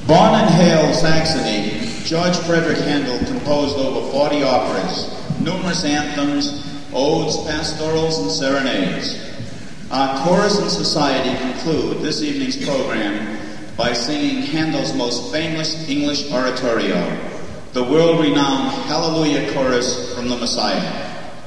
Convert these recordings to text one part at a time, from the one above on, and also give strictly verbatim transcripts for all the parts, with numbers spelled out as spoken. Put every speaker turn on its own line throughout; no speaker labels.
Born in Hale, Saxony, George Frederick Handel composed over forty operas, numerous anthems, odes, pastorals, and serenades. Our chorus and society conclude this evening's program by singing Handel's most famous English oratorio, the world-renowned Hallelujah Chorus from the Messiah.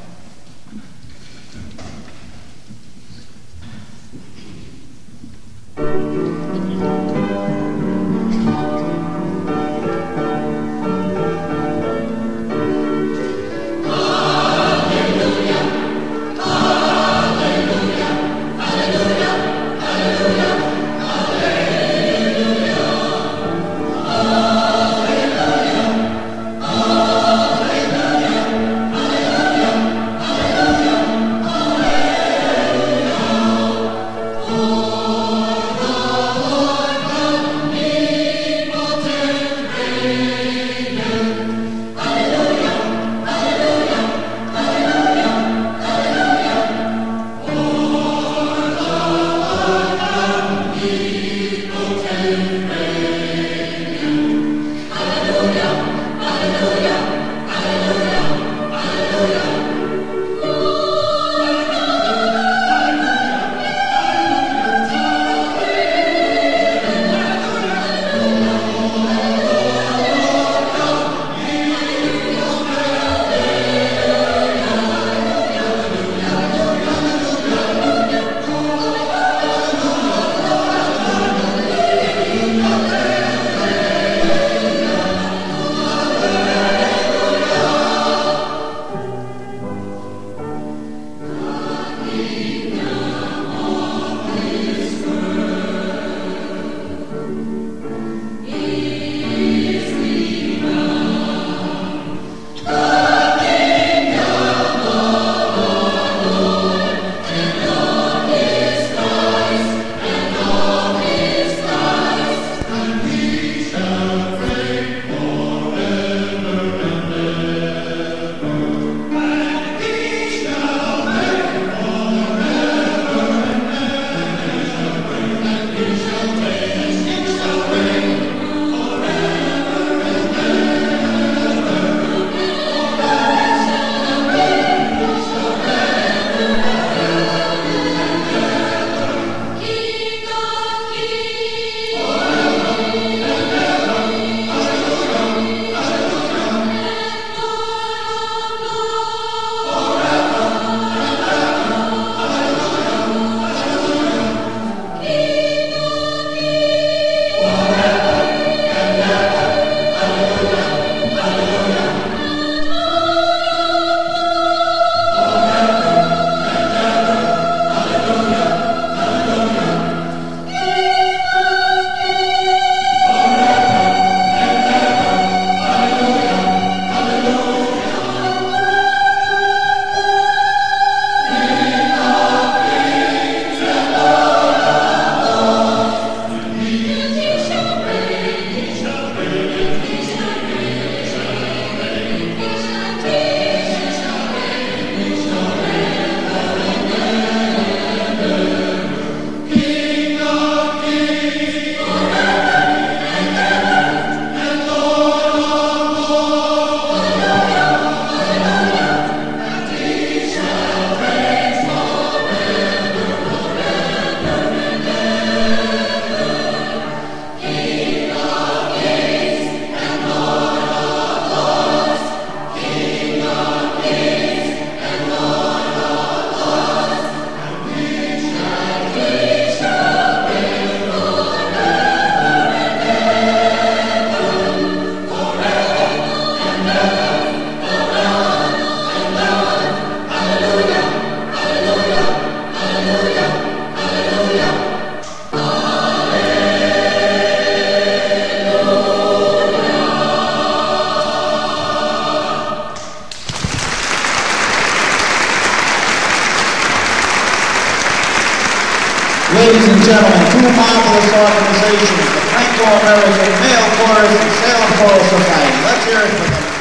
Ladies and gentlemen, two marvelous organizations, the Franco-American Male Chorus and Salem Choral Society. Let's hear it for them.